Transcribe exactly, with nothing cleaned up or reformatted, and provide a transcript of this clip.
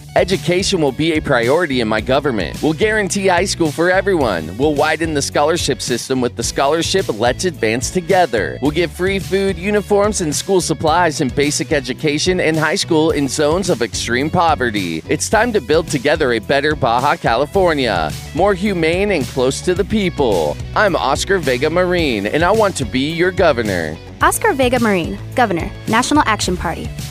Education will be a priority in my government. We'll guarantee high school for everyone. We'll widen the scholarship system with the scholarship Let's Advance Together. We'll give free food, uniforms, and school supplies in basic education and high school in zones of extreme poverty. It's time to build together a better Baja California, more humane and close to the people. I'm Oscar Vega Marin, and I want to be your governor. Oscar Vega Marin, Governor, National Action Party.